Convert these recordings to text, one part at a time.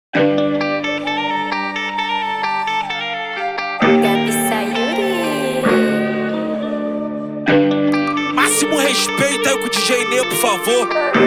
Gabi Sayuri. Máximo respeito aí com o DJ Ney, por favor.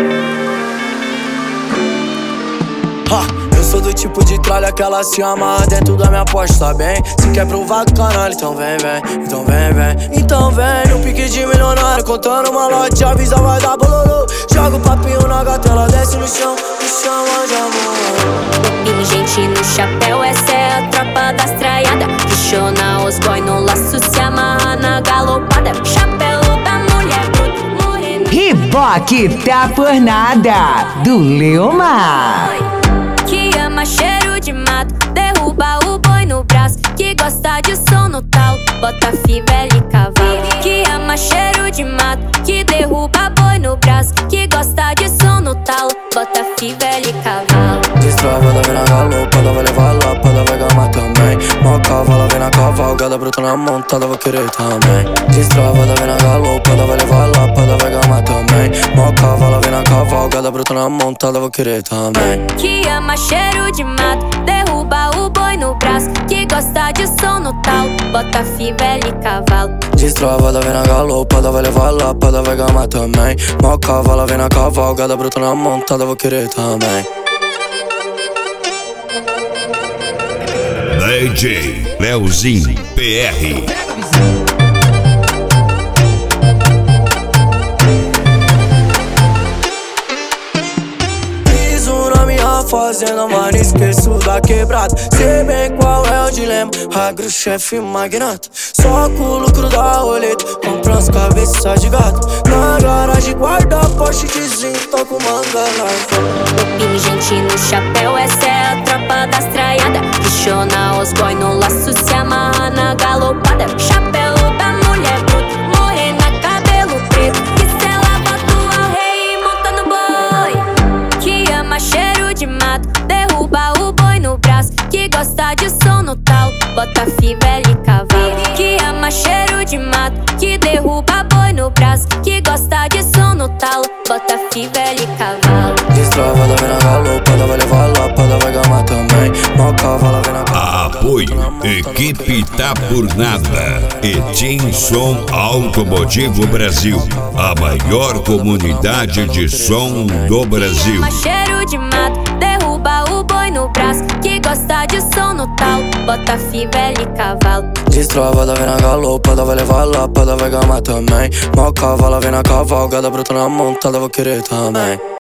Eu sou do tipo de tralha que ela se amarra dentro da minha aposta, bem? Se quer provar do canal, então vem, então vem. Então vem, no pique de milionário, contando uma lote, avisa vai dar bololô. Joga o papinho na gata, ela desce no chão, me chama de amor. Pingente no chapéu, essa é a tropa das traiadas. Questiona os boy no laço, se amarra na galopada. Chapéu da mulher bruta, morena. Riboque tá por nada, do Leomar. Que ama cheiro de mato, derruba o boi no braço. Que gosta de som no talo, bota fivela e cavalo. Que ama cheiro de mato, que derruba boi no braço. Que gosta de som no talo, bota fivela e cavalo. Destrava, ela vem na galopada, vai levar lapada, vai gamar também. Mó cavala, vem na cavalgada, bruta na montada, vou querer também. Destrava, ela vem na galopada, vai levar lapada, vai gamar também. Mó cavala, vem na cavalgada, bruta na montada, vou querer também. Que ama cheiro de mato, derruba o boi no braço. Que gosta de som no talo, bota fivela e cavalo. Destrava, ela vem na galopada, vai levar lapada, vai gamar também. Mó cavala, vem na cavalgada, bruta na montada, vou querer também. DJ Leozinho PR. Fazenda, mas esqueço da quebrada. Sei bem qual é o dilema, agro, chefe, magnata. Só com o lucro da roleta, compra as cabeças de gato. Na garagem guarda Porsche de zinco, toco manga larga. Pingente no chapéu, essa é a tropa das traiadas. Questiona os boy no laço, se amarra na galopada. Chapéu da mulher bruta, morena, cabelo preto. Que ela bota o rei e monta no boi. Que ama cheiro de mato, derruba o boi no braço. Que gosta de som no talo, bota fivela e cavalo. Que ama cheiro de mato, que derruba boi no braço. Que gosta de som no talo, bota fivela e cavalo. Destrava, ela vem na galopada, vai levar lapada, vai gamar também. Mó cavala, vem na cavalgada. Apoio, equipe tá por nada. Etinson Automotivo Brasil, a maior comunidade de som do Brasil. Ama cheiro de mato, derruba o boi no braço. Que gosta de som no talo, bota fivela e cavalo. Destrava, ela vem na galopada, vai levar lapada, vai gamar também. Mó cavala, vem na cavalgada, bruta na montada, vou querer também.